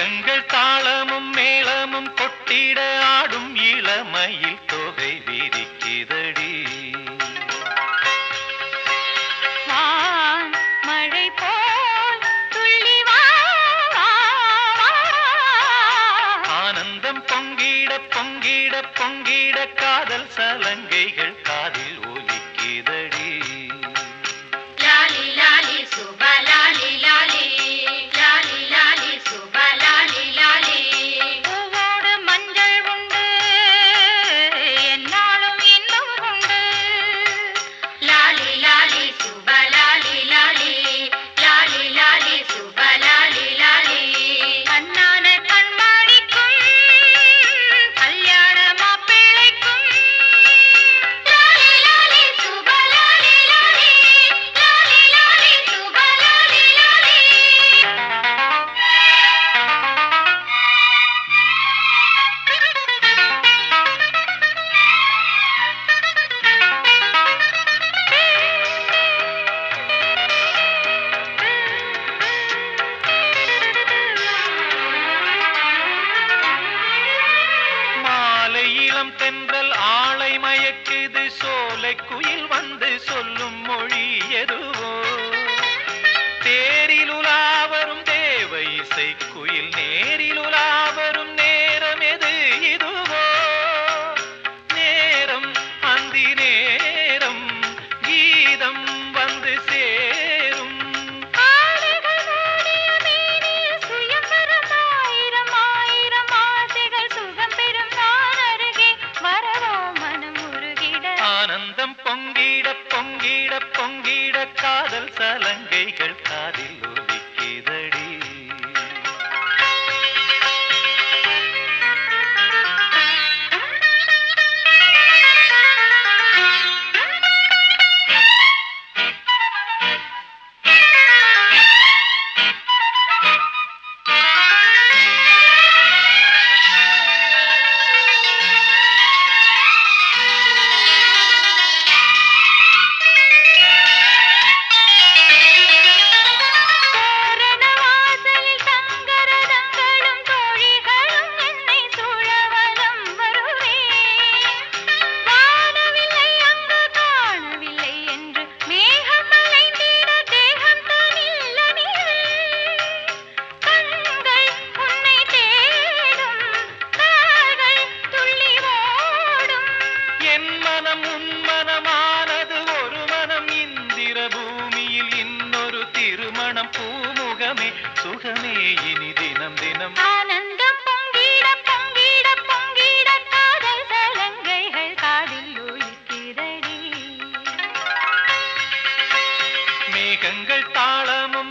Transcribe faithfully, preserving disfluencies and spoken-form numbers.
மேகங்கள் தாளமும் மேளமும் கொட்டிட ஆடும் இளமையில் தொகை விரிக்குதடி. மழை போல் துள்ளி வா, ஆனந்தம் பொங்கிட பொங்கிட பொங்கிட காதல் சலங்கைகள் காதில் ஒலிக்குதடி. லாலி லாலி சுப லாலி லாலி லாலி லாலி சுப லாலி லாலி. பூவோடு மஞ்சள் உண்டு என்னாலும் இன்னும் உண்டு. லாலி லாலி சுப லாலி லாலி லாலி லாலி சுப லாலி லாலி. கண்ணான கண்மணிக்கும் கல்யாண மாப்பிள்ளைக்கும் லாலி லாலி சுப லாலி லாலி லாலி லாலி சுப லாலி லாலி. மாலை இளம் தென்றல் ஆளை மயக்குது, சோலை குயில் வந்து சொல்லும் மொழி எதுவோ. தேரில் உலாவரும் தேவ இசை குயில் நேரில் உலாவரும் நேரம் எது இதுவோ. நேரம் அந்தி நேரம் கீதம் வந்து சேரும். ஆடைகள் மூடிய மேனில் சுயம்பரம் ஆயிரம் ஆயிரம் ஆசைகள் சுகம் பெறும் நான் அருகே வரவோ மனம் உருகிட. ஆனந்தம் பொங்கிட பொங்கிட பொங்கிட காதல் சலங்கைகள் காதில் ஒலிக்குதடி. தோரண வாசலில் தங்கரதங்களும் தோழிகளும் என்னை சூழவலம் வருவே. வானவில்லை அங்கு காணவில்லை என்று மேகம் அலைந்திட தேகம் தனில்ல நீவே. கண்கள் உன்னை தேடும் கால்கள் துள்ளி ஓடும். என் மனம் உன் மனமானது ஒரு மனம். இந்திர பூமியில் இன்னொரு திருமணம். பூமுகமே சுகமே இனி தினம் தினம். ஆனந்தம் பொங்கிட பொங்கிட பொங்கிட காதல் சலங்கைகள் காதில் ஒலிக்குதடி. மேகங்கள் தாளமும்